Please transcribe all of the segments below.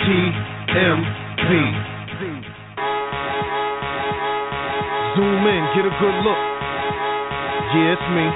TMB. Zoom in, get a good look. Yeah, it's me.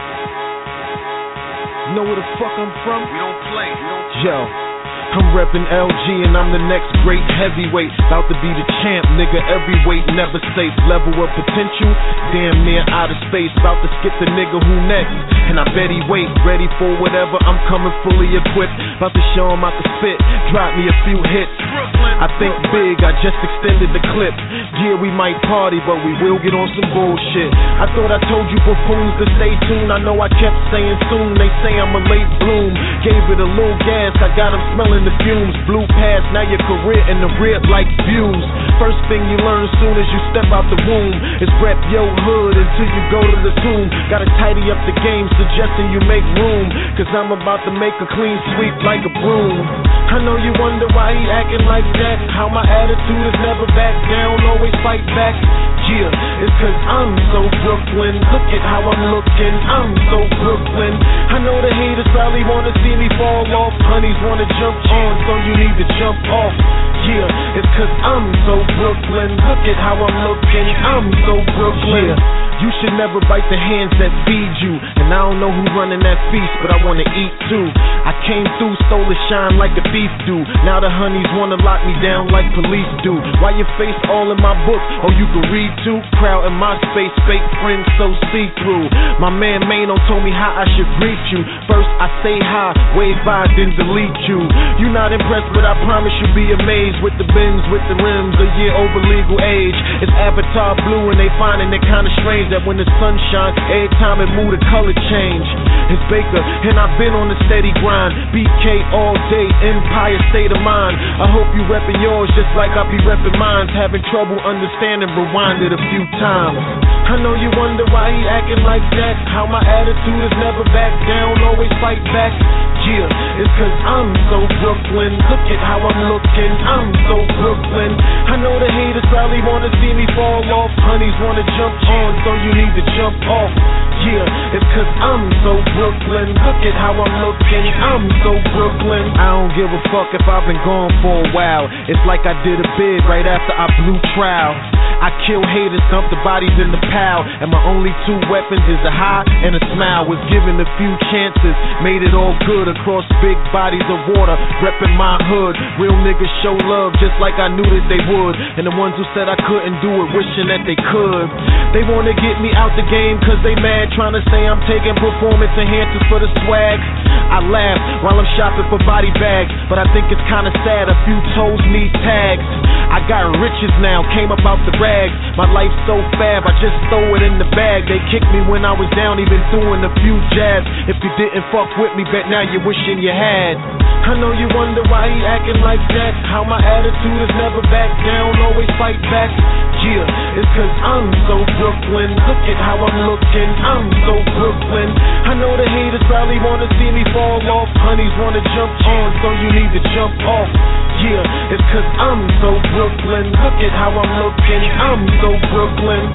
Know where the fuck I'm from? We don't play. Yo, I'm reppin' LG and I'm the next great heavyweight. About to be the champ, nigga, every weight never safe. Level of potential, damn near out of space. About to skip the nigga who next, and I bet he wait. Ready for whatever, I'm coming fully equipped. About to show him out the spit, drop me a few hits. I think big, I just extended the clip. Yeah, we might party, but we will get on some bullshit. I thought I told you buffoons to stay tuned. I know I kept saying soon, they say I'm a late bloom. Gave it a little gas, I got them smelling the fumes. Blew past, now your career in the rib like views. First thing you learn soon as you step out the womb is rep your hood until you go to the tomb. Gotta tidy up the game, suggesting you make room, cause I'm about to make a clean sweep like a broom. I know you wonder why he acting like that, how my attitude is never back down, always fight back. Yeah, it's cause I'm so Brooklyn. Look at how I'm looking, I'm so Brooklyn. I know the haters probably wanna see me fall off. Honeys wanna jump on, so you need to jump off. Yeah, it's cause I'm so Brooklyn. Look at how I'm looking, I'm so Brooklyn. Yeah. You should never bite the hands that feed you. And I don't know who running that feast, but I wanna eat too. I came through, stole the shine like a thief do. Now the honeys wanna lock me down like police do. Why your face all in my book? Oh, you can read too? Crowd in my space, fake friends so see-through. My man Mano told me how I should greet you. First I say hi, wave by, then delete you. You not impressed, but I promise you'll be amazed. With the Benz, with the rims, a year over legal age. It's Avatar blue and they finding it kinda strange that when the sun shines, every time it move the color change. It's Baker, and I've been on the steady grind. BK all day, Empire state of mind. I hope you reppin' yours just like I be reppin' mine. Having trouble understanding, rewind it a few times. I know you wonder why he acting like that, how my attitude is never back down, always fight back. Yeah, it's cause I'm so Brooklyn. Look at how I'm looking, I'm so Brooklyn. I know the haters probably wanna see me fall off. Honeys wanna jump on, so you need to jump off. Yeah, it's cause I'm so Brooklyn. Look at how I'm looking, I'm so Brooklyn. I don't give a fuck if I've been gone for a while. It's like I did a bid right after I blew trial. I kill haters, dump the bodies in the pile, and my only two weapons is a high and a smile. Was given a few chances, made it all good across big bodies of water, reppin' my hood. Real niggas show love just like I knew that they would, and the ones who said I couldn't do it, wishing that they could. They wanna get me out the game cause they mad, trying to say I'm taking performance enhancers for the swag. I laugh while I'm shopping for body bags, but I think it's kinda sad a few toes need tags. I got riches now, came up out the rags. My life's so fab, I just throw it in the bag. They kicked me when I was down, even doing a few jabs. If you didn't fuck with me, bet now you're wishing you had. I know you wonder why he acting like that, how my attitude is never back down, always fight back. Yeah, it's cause I'm so Brooklyn. Look at how I'm looking, I'm so Brooklyn. I know the haters probably wanna see me fall off. Honeys wanna jump on, so you need to jump off. Yeah, it's cause I'm so Brooklyn. Look at how I'm looking, I'm so Brooklyn.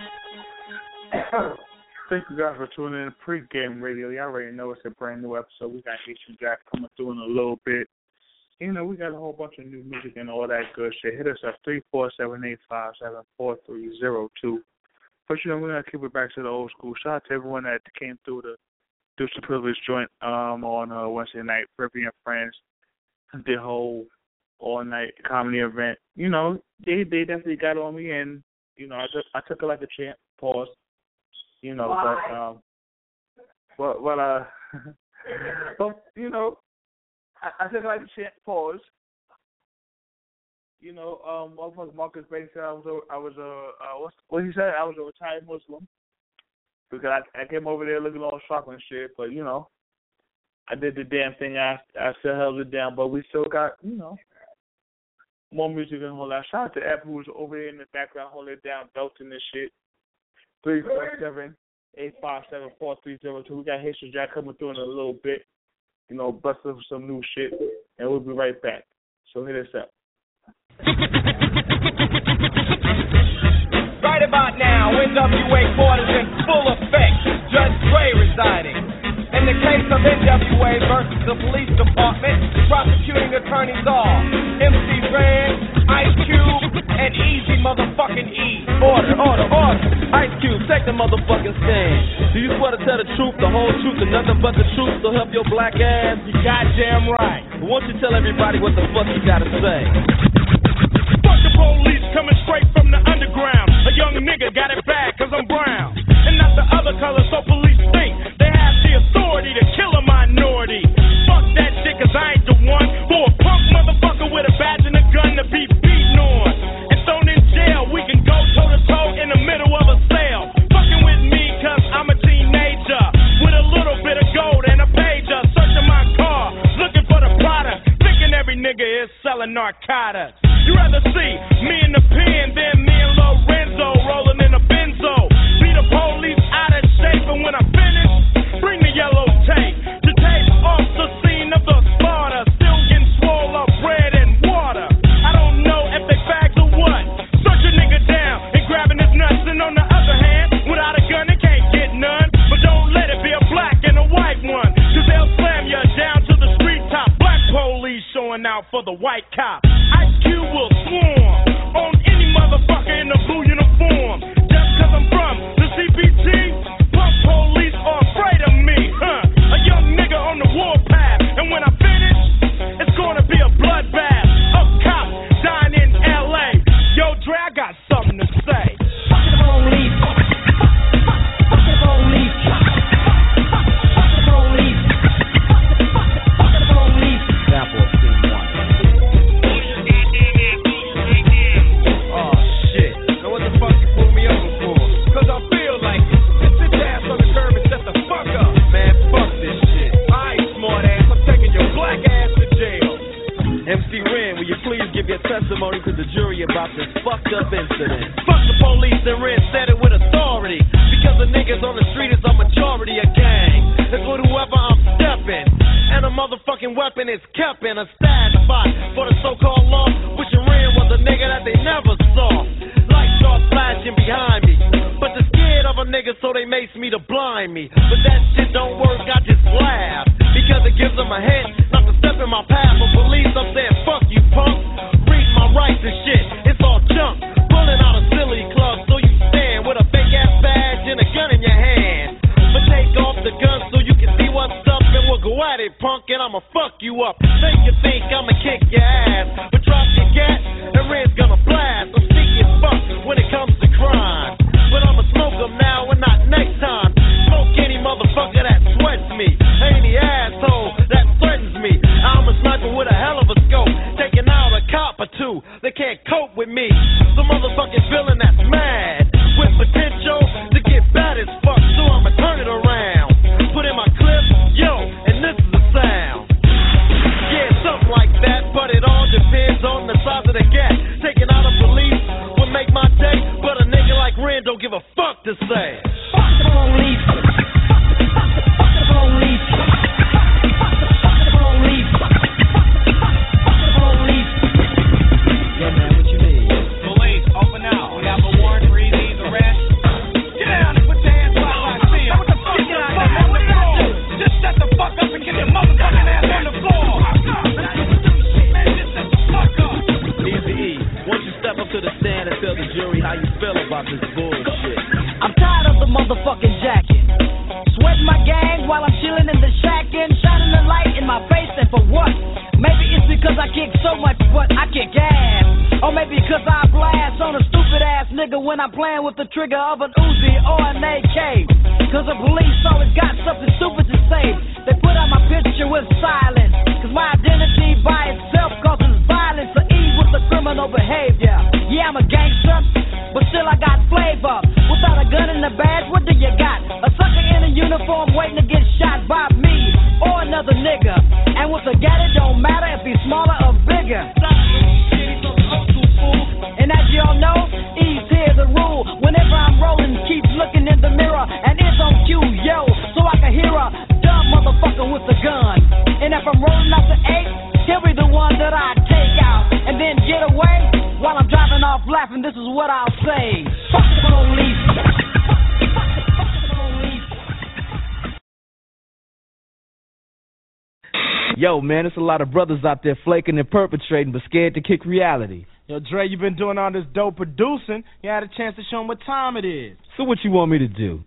Thank you guys for tuning in to Pre-Game Radio. Y'all already know it's a brand new episode. We got Haitian Jack coming through in a little bit. You know, we got a whole bunch of new music and all that good shit. Hit us at 347-857-4302. But, you know, we're going to keep it back to the old school. Shout out to everyone that came through the Deuce the Privilege joint on Wednesday night. Rippy and friends did whole all-night comedy event. You know, they definitely got on me, and, you know, I took it like a champ. Pause. You know, but you know, I took it like a champ. Pause. You know, Marcus Bates said I was what he said, I was a retired Muslim because I came over there looking all sharp and shit. But you know, I did the damn thing. I still held it down, but we still got, you know, more music and all that. Shout out to Ed who was over there in the background holding it down, belting this shit. 347-857-4302. We got Haitian Jack coming through in a little bit. You know, busting for some new shit, and we'll be right back. So hit us up. Right about now, NWA quarters in full effect. Judge Dre residing. In the case of NWA versus the police department, prosecuting attorneys are MC Ren, Ice Cube, and Easy motherfucking E. Order. Ice Cube, take the motherfucking stand. Do you swear to tell the truth, the whole truth, and nothing but the truth to help your black ass? You goddamn right. Won't you tell everybody what the fuck you gotta say? Fuck the police coming straight from the underground. A young nigga got it bad cause I'm brown. And not the other color, so police think they have the authority to kill a minority. Fuck that shit cause I ain't the one for a punk motherfucker with a badge and a gun to be beaten on and thrown in jail. We can go toe to toe in the middle of a sale. Fucking with me cause I'm a teenager with a little bit of gold and a pager. Searching my car, looking for the product, thinking every nigga is selling narcotics. You rather see me in the pen than me and Lorenzo rolling in a benzo. Be the police out of shape, and when I finish, bring the yellow tape to tape off the scene of the slaughter. Still getting swole up bread and water. I don't know if they bags or what. Search a nigga down and grabbing his nuts, and on the other hand, without a gun they can't get none. But don't let it be a black and a white one, cause they'll slam you down to the street top. Black police showing out for the white cop. Ice Cube will swarm on any motherfucker in a blue uniform. Just cause I'm from the CPT, punk police are afraid of me, A young nigga on the warpath, and when I finish, it's gonna be a bloodbath. A cop dying in LA. Yo, Dre, I got something to say. Fuck the police. Fuck the police. Fuck the police. Fuck the police. Sample of scene 1. Oh shit. Now what the fuck you pulled me over for? Cause I feel like it. Just sit your ass on the curb and shut the fuck up. Man, fuck this shit. Alright, smart ass, I'm taking your black ass to jail. MC Ren, will you please give your testimony to the jury about this fucked up incident? Fuck the police, and Ren said it with authority. Because the niggas on the street is a majority of gang. It's with whoever I'm stepping. And a motherfucking weapon is kept in a stash spot for the so-called law. Wishing Ren was a nigga that they never saw. Lights start flashing behind me, but they're scared of a nigga, so they mace me to blind me. But that shit don't work, I just laugh, because it gives them a hint not to step in my path. For police, I'm saying fuck you, punk. Read my rights and shit, it's all junk. Pulling out a silly club, so you stand with a fake ass badge and a gun in your hand. But take off the gun so you can see what's up, and we'll go at it, punk, and I'ma fuck you up. Think you think I'ma kick your ass, but drop your gat, and Red's gonna blast. I'm sneaky as fuck when it comes to crime, but I'ma smoke them now and not next time. Smoke any motherfucker that sweats me, any asshole that threatens me. I'm a sniper with a hell of a scope, taking out a cop or two. They can't cope with me. Some motherfucking villain that's mad with potential to get bad as fuck, so I'ma turn it around. Put in my clip, yo, and this is the sound. Yeah, something like that, but it all depends on the size of the gap. Taking out a police would make my day, but a nigga like Ren don't give a fuck to say. Fuck the police. Fuck the police. Fuck the police. Fuck the police. Yeah, man, what you need? Police, open now. We have a warrant for Easy's arrest. Get down and put your hands where I see them. What the fuck? Get down there, man. What did I do? Just shut the fuck up and get your motherfucking ass on the floor. Man, just shut the fuck up. Easy E, won't you step up to the stand and tell the jury how you feel about this bullshit? I'm tired of the motherfucking jacking. Sweating my gang while I'm chilling in the shack and shining the light in my face, and for what? Maybe it's because I kick so much butt, I kick ass. Or maybe because I blast on a stupid ass nigga when I'm playing with the trigger of an Uzi or an AK. Cause the police always got something stupid to say. They put out my picture with silence, cause my identity by itself causes violence or ease with the criminal behavior. Yeah, I'm a gangster, but still I got flavor. Without a gun and a badge, what do you got? A sucker in a uniform waiting to get shot by me or another nigga. And with a gat, it don't matter if he's smaller or bigger. And as y'all know, E's here the rule. Whenever I'm rolling, keep looking in the mirror, and it's on cue, yo, so I can hear a dumb motherfucker with a gun. And if I'm rolling out the 8, he'll be the one that I take out and then get away while I'm driving off laughing. This is what I'll say: fuck the police. Yo, man, there's a lot of brothers out there flaking and perpetrating, but scared to kick reality. Yo, Dre, you been doing all this dope producing. You had a chance to show them what time it is. So what you want me to do?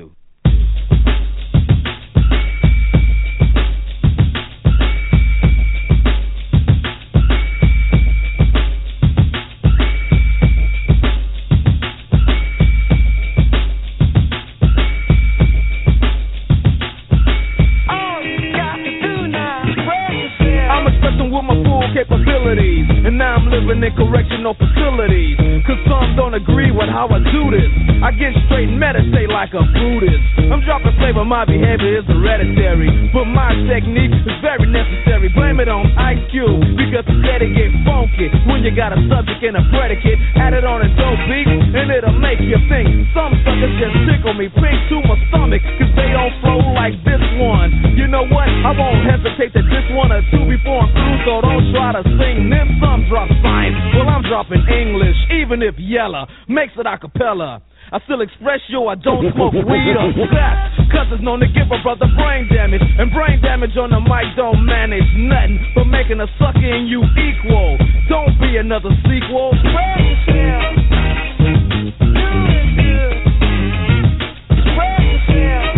Capabilities, and now I'm living in correctional facilities. Cause some don't agree with how I do this. I get straight and meditate like a Buddhist. I'm dropping flavor, my behavior is hereditary, but my technique is very necessary. Blame it on Ice Cube, because he said it get funky when you got a subject and a predicate. Add it on a dope beat, and it'll make you think. Some suckers just tickle me pink to my stomach, cause they don't flow like this one. You know what? I won't hesitate to diss one or two before I'm through, so don't try to sing them. Some drop science, well I'm dropping English, even if Yella makes it a cappella. I still express, yo, I don't smoke weed or sex, cause it's known to give a brother brain damage, and brain damage on the mic don't manage nothing but making a sucker and you equal. Don't be another sequel. Spread yourself. Do it good. Spread yourself.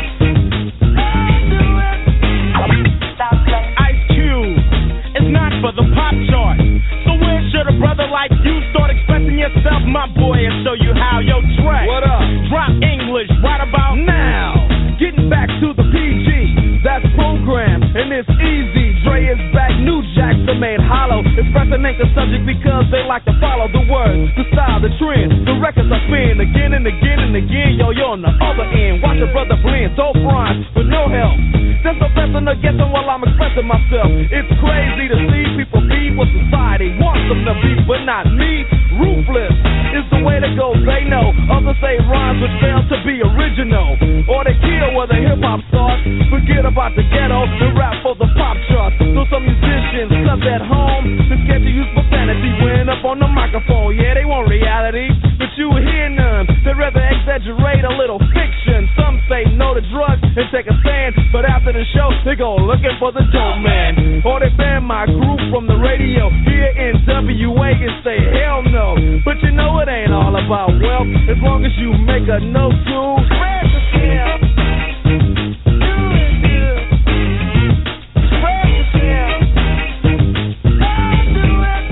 Ice Cube, it's not for the pop chart. So where should a brother like you start expressing yourself, my boy, and show you how? Yo, Dre, what up? Drop English right about now. Getting back to the PG, that's programmed, and it's easy. Dre is back, new jacks are made hollow. Expressing ain't the subject because they like to follow the words, the style, the trend. The records I spin again and again and again. Yo, you're on the other end. Watch a brother blend dope rhymes with no help. Just a lesson or guessing while I'm expressing myself. It's crazy to see people be what society wants them to be, but not me. Ruthless is the way to go, they know. Others say rhymes which fail to be original, or they kill where the hip-hop starts. Forget about the ghetto and rap for the pop charts. So some musicians stuck at home, they're scared to use profanity when up on the microphone. Yeah, they want reality, but you hear none. They'd rather exaggerate a little fiction. Some say no to drugs and take a stand, but after the show, they go looking for the dope man. Or they ban my group from the radio here in WA and say hell no. But you know it ain't all about wealth, as long as you make a note to spread the scale. Do it good. Spread the scale. Do it.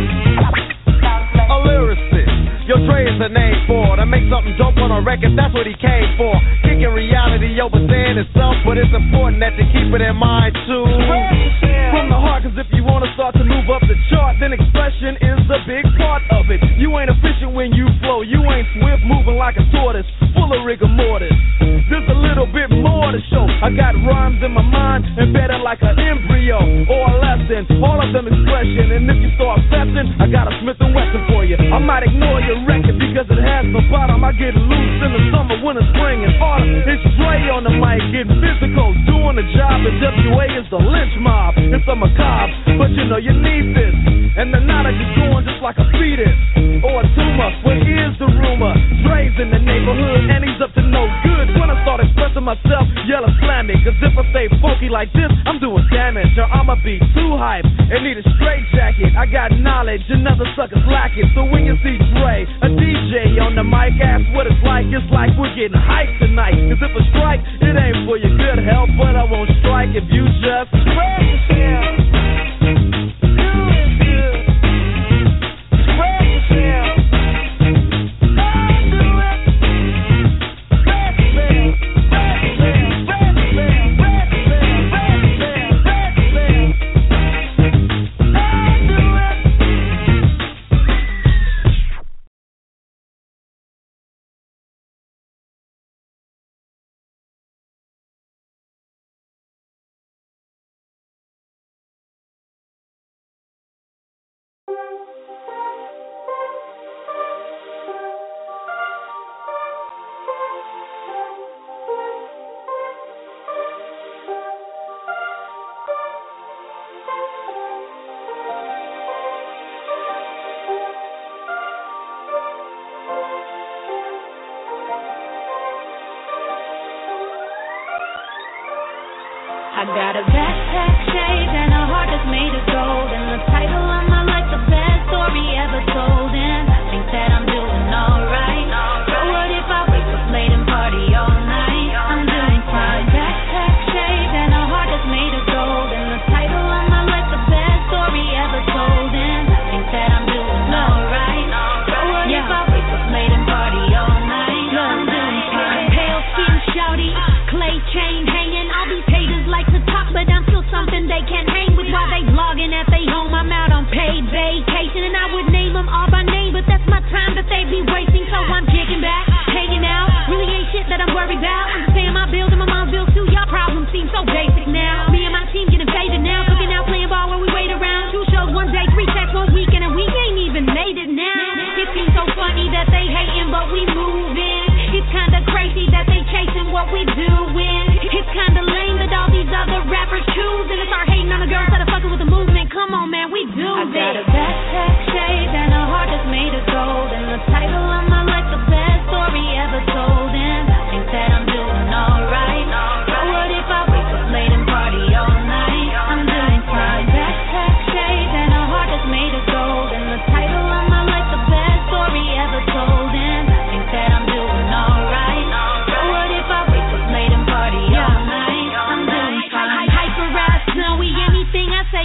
A lyricist, yo, Dre is the name for to make something dope on a record, that's what he came for. Kicking reality over saying itself, but it's important that you keep it in mind too. From the heart, cause if you wanna start to move up the chart, then expression is a big part of it. You ain't efficient when you flow, you ain't swift moving like a tortoise, full of rigor mortis. There's a little bit more to show. I got rhymes in my mind embedded like an embryo or a lesson, all of them expression. And if you start fessing, I got a Smith & Wesson for you. I might ignore your record because it has no bottom. I get loose in the summer, winter, spring, and autumn. It's Dre on the mic, getting physical, doing the job. And WA is the lynch mob. It's a macabre, but you know you need this. And the knowledge is going just like a fetus or a tumor. Well, here's the rumor: Dre's in the neighborhood and he's up to no good. When I start expressing myself, yell slam me. Cause if I stay funky like this, I'm doing damage. Or I'ma be too hype and need a straight jacket. I got knowledge and other suckers lack it. So when you see Dre, a DJ on the mic, ask what it's like. It's like we're getting hyped tonight. Cause if I strike, it ain't for your good health, but I won't strike if you just spread yourself. I got a backpack chain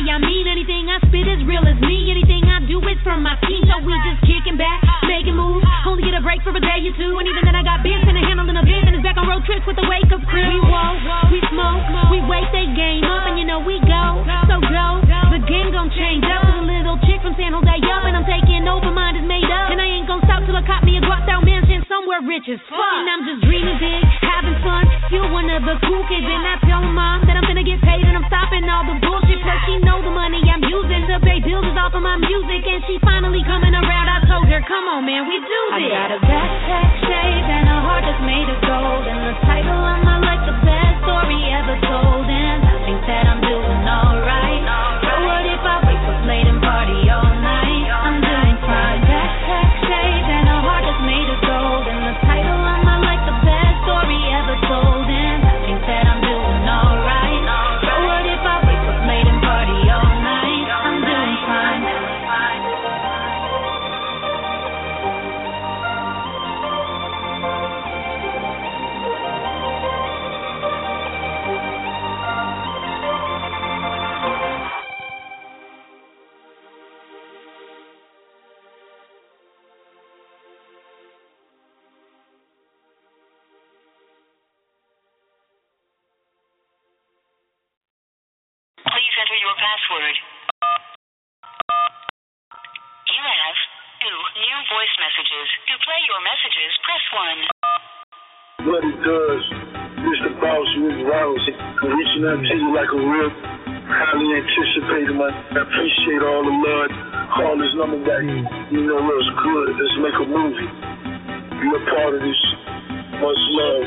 I mean. Anything I spit is real as me. Anything I do is from my team. So we just kicking back, making moves. Only get a break for a day or two. And even then I got bins and a handle in a bin. And it's back on road trips with the wake up crew. We walk, we smoke, we wake they game up. And you know we go, so go. The game gon' change up with a little chick from San Jose up. And I'm taking over, mine is made up. And I ain't gon' stop till I cop me a guap out mansion somewhere rich as fuck. And I'm just dreaming big, having fun. You're one of the cool kids. And I tell mom that I'm finna get paid and I'm stopping all the bullshit. Plus she know the money I'm using to pay bills is off of my music. And she finally coming around. I told her, come on man, we do this. I got a backpack shape and a heart that's made of gold. And the title on my life, the best story ever told. And I think that I'm doing alright. So what if I wake up late and party all night? I'm doing fine. Backpack shape and a heart that's made of gold. And the title on my life, the best story ever told. And I think that I'm doing alright. So what if I wake up late and party all night? I'm doing fine. Please enter your password. You have 2 new voice messages. To play your messages, press 1. What it does, Mr. Boss, Rick Rouse, reaching out to you like a real highly anticipated man. I appreciate all the love. Call this number back. You know what's good. Let's make a movie. Be a part of this. Much love.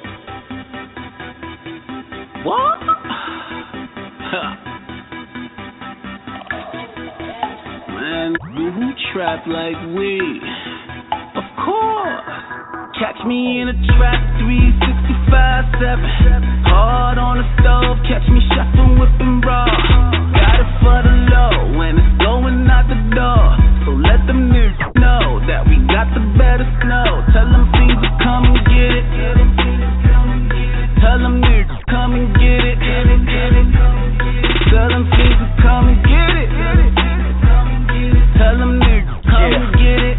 What? Man, who trap like we? Of course. Catch me in a trap 365/7. Hard on the stove, catch me shuffling, whipping raw. Got it for the low when it's going out the door. So let them niggas know that we got the better snow. Tell them things to come and get it. Tell them niggas come and get it. Tell them things to come and get it. Tell them niggas come and get it.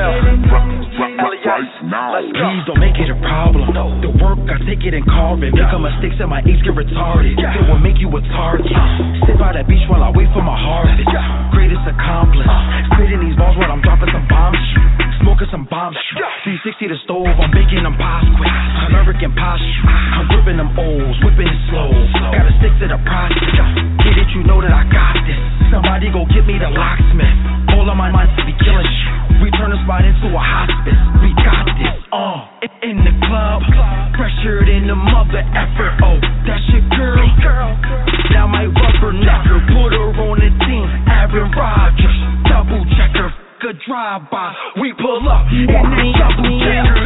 Please don't make it a problem. The work, I take it and carve it. Make a mistake and my aches get retarded. It will make you a target. Sit by that beach while I wait for my harvest. Greatest accomplice. Spitting these balls while I'm dropping some bombs. Smoking some bombs. 360 the stove, I'm baking them pies quick. American posture. I'm whipping them O's, whipping it slow. Gotta stick to the process. Get it, you know that I got this. Somebody go get me the locksmith. All of my minds to be killing shit. We turn the spot into a hospice. We got this. In the club, pressured in the mother effort. Oh, that's your girl. Now my rubbernecker, put her on the team. Aaron Rodgers, double checker, good drive by. We pull up in that double checker.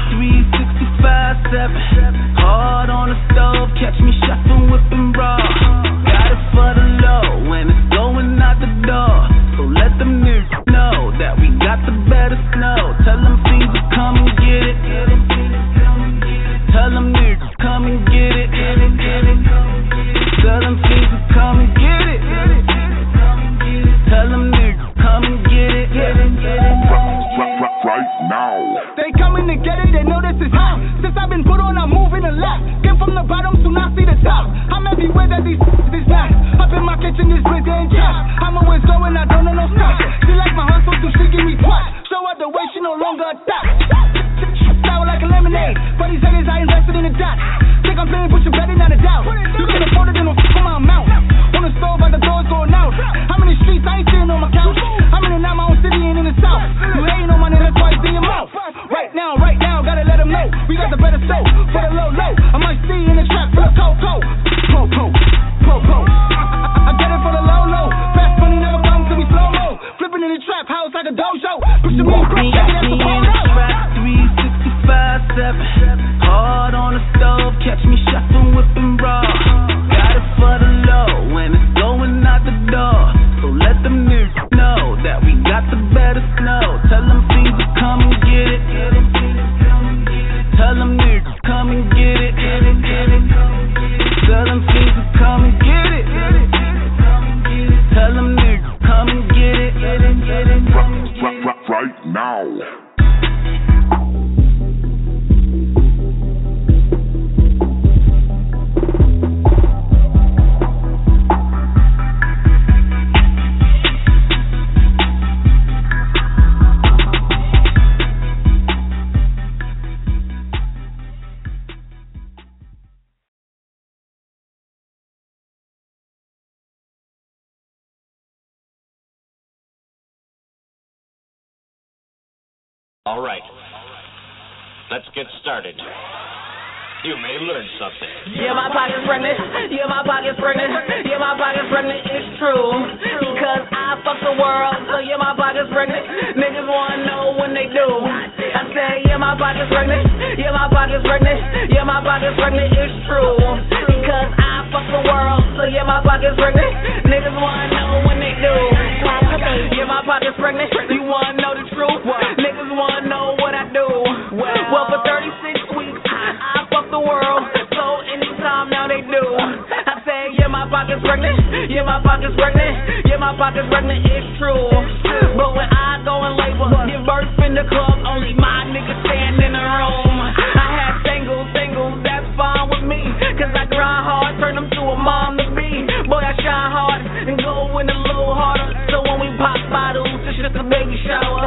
365/7. Hard on the stove, catch me shuffling, whipping raw. Got it for the low when it's going out the door. So let them niggas know that we got the better snow. Tell them things to come and get it. Tell them niggas come and get it. Tell them things to come and get it. Tell them niggas come and get it. Right now. They coming to get it, they know this is hot. Since I've been put on, I'm moving a lot. Came from the bottom, soon I see the top. I'm everywhere that these is not. Up in my kitchen, this bitch ain't trash. I'm always going, I don't know no stop. She like my hustle, so she give me twat. Show her the way, she no longer a dot. Sour like a lemonade. For these haters, I invested in the dot. Think I'm playing, put your bet in, not a doubt. You can afford it, then don't fuck on my mouth. On the stove, by the doors going out. How many streets, I ain't sitting on my couch. I'm in and out my own city and in the south. You hating on my nigga, that's why it's in your mouth. Right now, gotta let them know. We got the better soul. For the low, I might see in the trap for the cold. Po. I get it for the low. Fast money never comes till we slow-mo. Flipping in the trap house like a dojo. Pushing me, that's the polo. 365/7. Hard on the stove, catch me shuffling, whipping raw. Got it for the low when it's going out the door. So let them niggas know that we got the better snow. Tell them things to come and get it. Tell them niggas come and get it. All right. Let's get started. You may learn something. Yeah, my pocket's pregnant. Yeah, my pocket's pregnant. Yeah, my pocket's pregnant. It's true. Because I fuck the world. So yeah, my pocket's pregnant. Niggas wanna know when they do. I say, yeah, my pocket's pregnant. Yeah, my pocket's pregnant. Yeah, my pocket's pregnant. It's true. Because I fuck the world. So yeah, my pocket's pregnant. Niggas wanna know when they do. Yeah, my pocket's pregnant. You wanna know the truth? Niggas wanna know what I do. Well, for 36 weeks, I fuck the world, so anytime now they do. I say, yeah, my pocket's pregnant. Yeah, my pocket's pregnant. Yeah, my pocket's pregnant. It's true. But when I go in labor, give birth in the club, only my niggas stand in the room. I have singles, that's fine with me. Cause I grind hard, turn them to a mom to be. Boy, I shine hard and go in a little harder. So when we pop bottles, it's just a baby shower.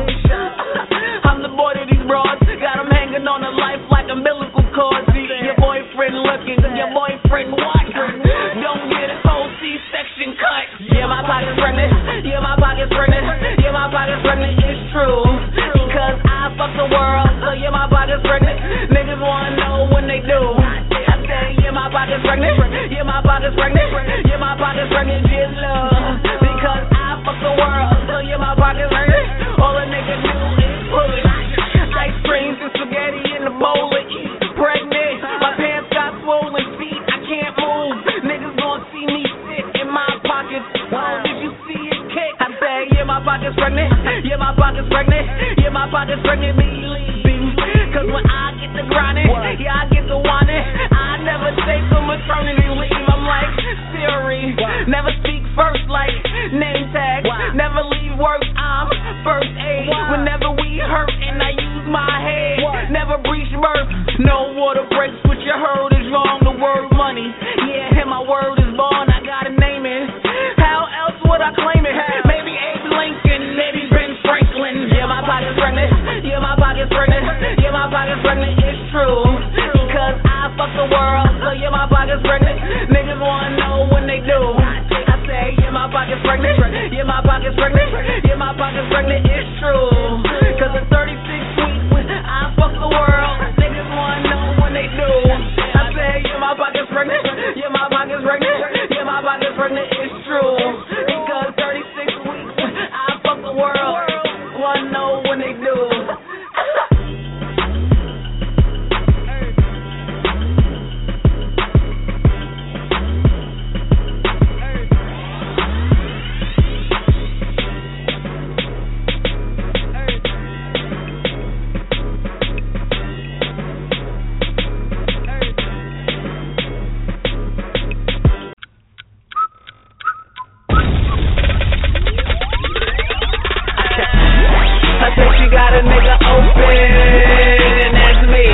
I'm the boy to these broads, got them hanging on the life like umbilical cords. Your boyfriend looking, your boyfriend watching. Don't get a whole C-section cut. Yeah, my pocket's pregnant. Yeah, my pocket's pregnant. Yeah, my pocket's pregnant. It's true. Because I fuck the world. So yeah, my pocket's pregnant. Niggas wanna know when they do. I say, yeah, my pocket's pregnant. Yeah, my pocket's pregnant. Yeah, my pocket's pregnant. Just love. Because I fuck the world. So yeah, my pocket's pregnant. All a nigga do is push. Ice creams and spaghetti in the bowl and eat. Pregnant. My pants got swollen feet. I can't move. Niggas gonna see me sit in my pockets. Oh, did you see it kick? I say, yeah, my pocket's pregnant. Yeah, my pocket's pregnant. Yeah, my pocket's pregnant. Believe. Cause when I get to grinding, yeah, I get to whining. I never take a maternity leave. I'm like Siri. Never speak first like name tag. Never leave work. I'm first aid. Whenever we hurt and I use my head. Never breach birth. No water breaks. What you heard is wrong. The word money. Yeah, and my word is born. I gotta name it. How else would I claim it? Maybe Abe Lincoln. Maybe Ben Franklin. Yeah, my pocket's pregnant. Yeah, my pocket's pregnant. Yeah, my pocket's pregnant. It's true. Because I fuck the world. So yeah, my pocket's pregnant. Niggas wanna know when they do. I say, yeah, my pocket's pregnant. Yeah, my pocket's pregnant. Yeah, my pocket's pregnant. It's true. Cause in 36 weeks, I fuck the world. Niggas wanna know when they do. I say, yeah, my pocket's pregnant. Yeah, my pocket's pregnant. Yeah, my pocket's pregnant. It's true. Because 36 weeks, I fuck the world. Wanna know when they do. Got a nigga open, and that's me,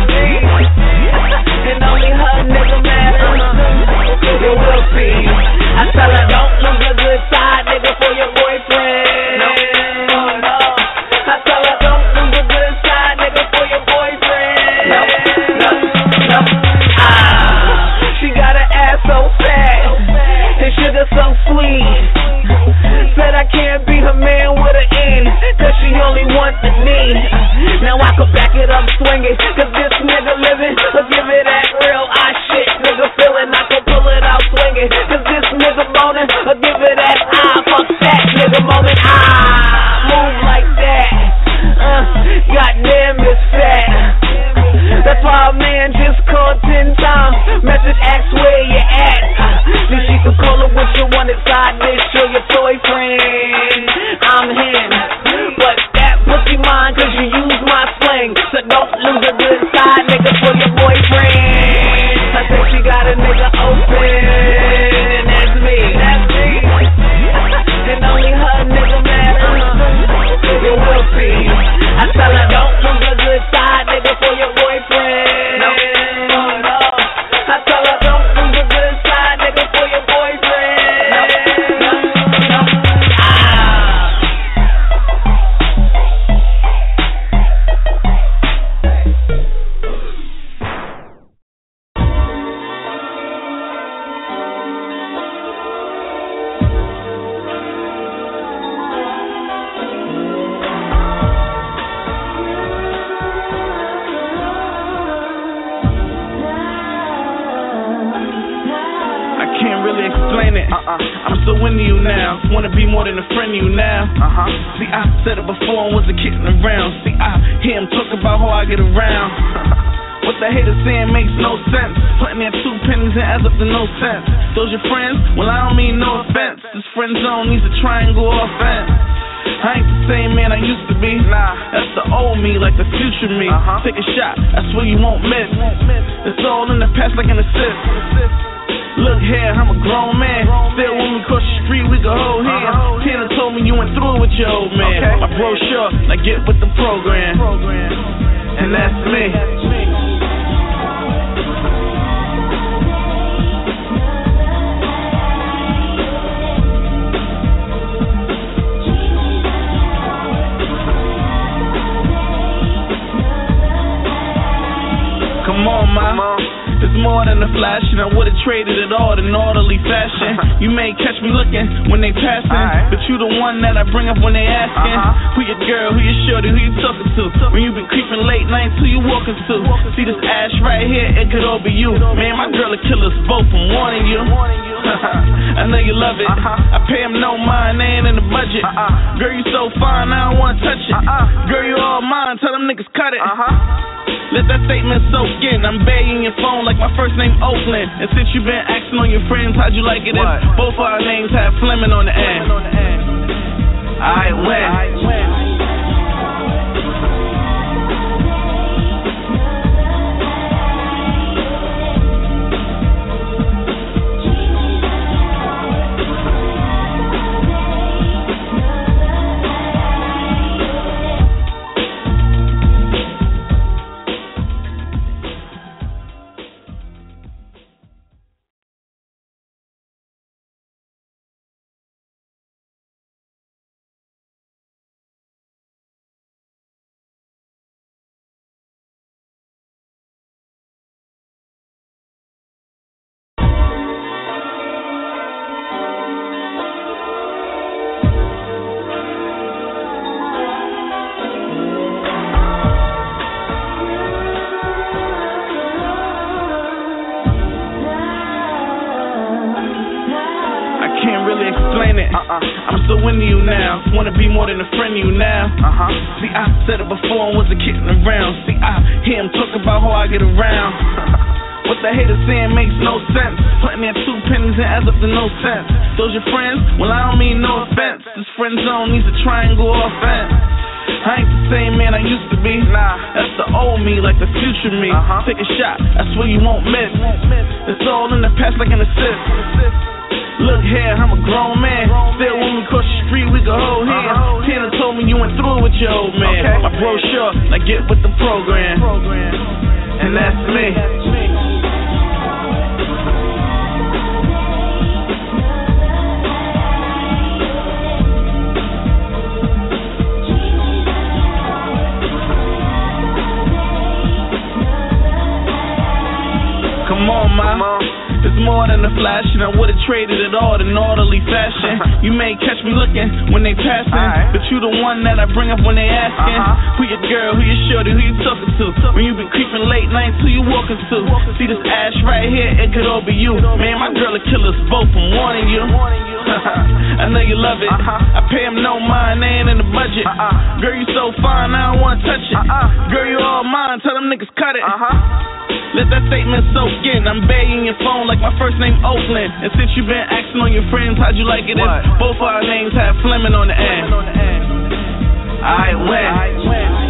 and only her nigga matters, you will see. I tell her don't lose a good side nigga for your boyfriend. No. I tell her don't lose a good side nigga for your boyfriend. No. She got an ass so fat, and sugar so sweet. Said I can't be her man with an N, cause she only wants the knee. Now I could back it up swinging, cause this nigga living, but give it that real eye shit. Nigga feeling I could pull it out swinging, cause this nigga moaning, or give it that eye. Fuck that nigga moaning, move like that. Goddamn it's fat. That's why a man just called 10 times. Message asks where you at. Then she can call her what you want inside this. Show your boyfriend I'm him. But that pussy mine cause you use my slang. So don't lose a good side nigga for your boyfriend. I said she got a nigga open, and that's me. And only her nigga matters, you will see. I tell her don't lose a good side nigga for your boyfriend. No. I tell her don't lose a good side nigga for your boyfriend. No. so into you now. Wanna be more than a friend to you now. See, I said it before and wasn't kidding around. See, I hear him talk about how I get around. What the haters saying makes no sense. Putting their 2 pennies and adds up to no sense. Those your friends? Well, I don't mean no offense. This friend zone needs a triangle offense. I ain't the same man I used to be. Nah, that's the old me, like the future me. Take a shot, I swear you won't miss. It's all in the past like an assist. Look here, I'm a grown man. Still when we cross the street, we can hold hands. Tanner told me you went through it with your old man. My brochure, now get with the program. And that's me. Come on, ma. It's more than a flash, and I would've traded it all in orderly fashion. You may catch me looking when they passing, but you the one that I bring up when they asking. Who your girl, who your shorty, who you talking to? When you be creeping late nights, who you walking to? See this ash right here, it could all be you. Man, my girl will kill us both, I'm warning you. I know you love it. I pay him no mind, they ain't in the budget. Girl, you so fine, I don't wanna touch it. Girl, you all mine, tell them niggas cut it. Let that statement soak in. I'm begging your phone like my first name Oakland. And since you been asking on your friends, how'd you like it if both our names have Fleming on the end? I win. I'm so into you now. Wanna be more than a friend to you now. See, I said it before and wasn't kidding around. See, I hear him talk about how I get around. What the haters saying makes no sense. Putting their 2 pennies and adds up to no sense. Those your friends? Well, I don't mean no offense. This friend zone needs a triangle offense. I ain't the same man I used to be. Nah, that's the old me, like the future me. Take a shot, I swear you won't miss. It's all in the past like an assist. Look here, I'm a grown man. Still when we cross the street, we can hold hands. Tanner told me you went through it with your old man. My brochure, now get with the program. And that's me. Come on, ma. It's more than a flash, and I would've traded it all in orderly fashion. You may catch me looking when they passing, but you the one that I bring up when they asking. Who your girl, who your shorty, who you talking to? When you be creeping late nights, who you walking to? See this ash right here, it could all be you. Man, my girl will kill us both, I'm warning you. I know you love it. I pay him no mind, they ain't in the budget. Girl, you so fine, I don't wanna touch it. Girl, you all mine, tell them niggas cut it. Let that statement soak in. I'm begging your phone like my first name Oakland. And since you been asking on your friends, how'd you like it if both our names have Fleming on the end? I win.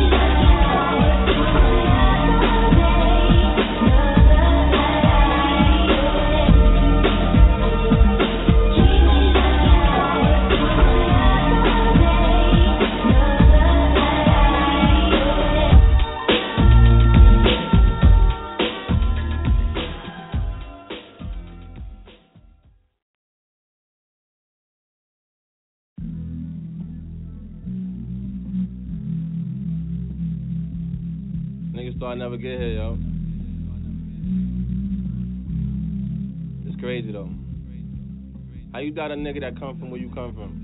So I never get here, yo. It's crazy though. How you doubt a nigga that come from where you come from?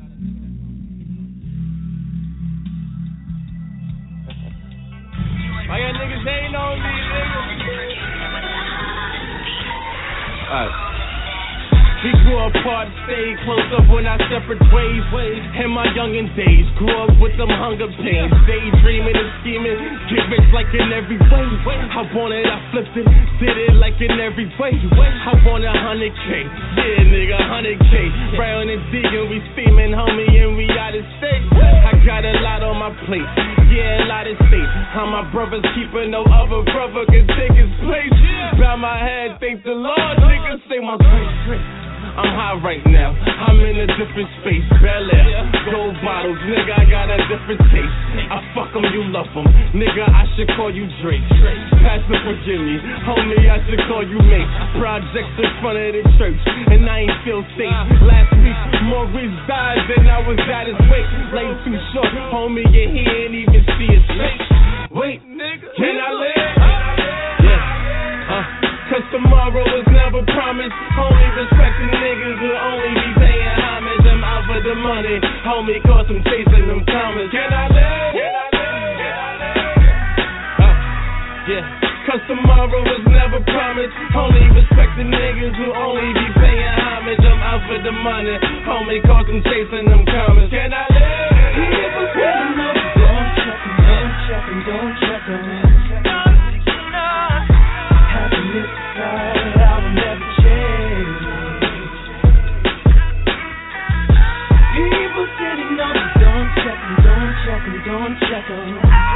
Why y'all niggas hating on me, nigga? Alright. We grew apart, stayed close up when our separate ways. In my youngin' days, grew up with them hunger pains. Daydreaming and scheming, get rich like in every way. I wanted, I flipped it, did it like in every way. I want 100K, yeah nigga, 100K. Brown and digging, we steaming, homie, and we out of state. I got a lot on my plate, yeah, a lot at stake. How my brothers keeping no other brother can take his place. Bow my head, thank the Lord, nigga, say my grace. I'm high right now, I'm in a different space. Bel Air, gold bottles, nigga, I got a different taste. I fuck them, you love them, nigga, I should call you Drake. Pastor, forgive me, homie, I should call you mate. Projects in front of the church, and I ain't feel safe. Last week, Maurice died, then I was at his wake. Lane too short, homie, yeah, he ain't even see his face. Wait, nigga, can I live? Cause tomorrow is never promised. Only respecting niggas will only be paying homage. I'm out for the money, homie, cause I'm chasing them commas. Can I live? Yeah, cause tomorrow is never promised. Only respecting niggas will only be paying homage. I'm out for the money, homie, cause I'm chasing them commas. Can I live? Don't check 'em. Don't check 'em.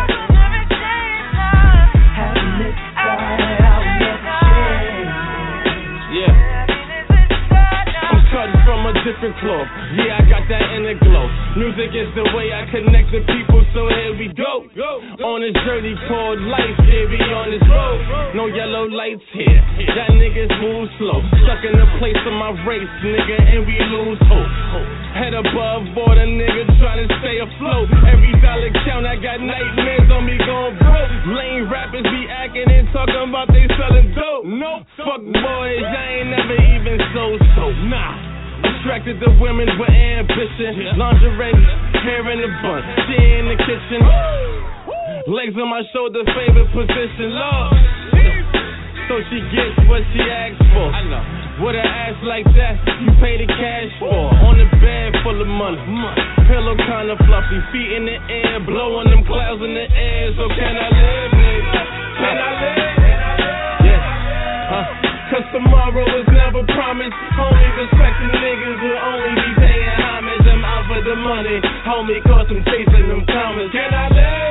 Happiness side, I'll never change. Yeah. I'm cutting from a different cloth. Yeah, I got that inner glow. Music is the way I connect the people, so here we go. On this journey called life, yeah, we on this road. No yellow lights here. That niggas move slow. Stuck in the place of my race, nigga, and we lose hope. Head above water, nigga, trying to stay afloat. Every dollar count, I got nightmares on me going broke. Lame rappers be acting and talking about they selling dope. No, fuck boys, I ain't never even so. Nah. Attracted to women with ambition. Lingerie, hair in the bun, she in the kitchen. Legs on my shoulder, favorite position, love. So she gets what she asks for. I know. With an ass like that, you pay the cash for. On the bed full of money, pillow kinda fluffy, feet in the air, blowing them clouds in the air. So can I live, nigga? Can I live? Yeah, cause tomorrow is never promised. Only respecting niggas will only be paying homage. I'm out for the money, homie, cause I'm chasing them commas. Can I live?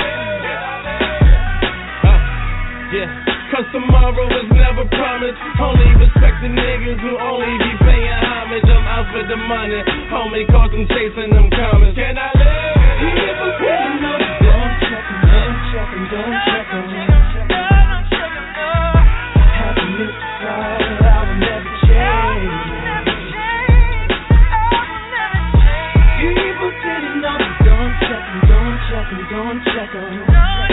Yeah. Cause tomorrow is never promised. Only respecting niggas who only be paying homage. I'm out for the money, homie, cause I'm chasing them commas. Can I live? Don't check 'em, don't check 'em, don't check 'em. Happiness side, I will never change. People sitting up, don't check 'em, don't check 'em, don't check 'em.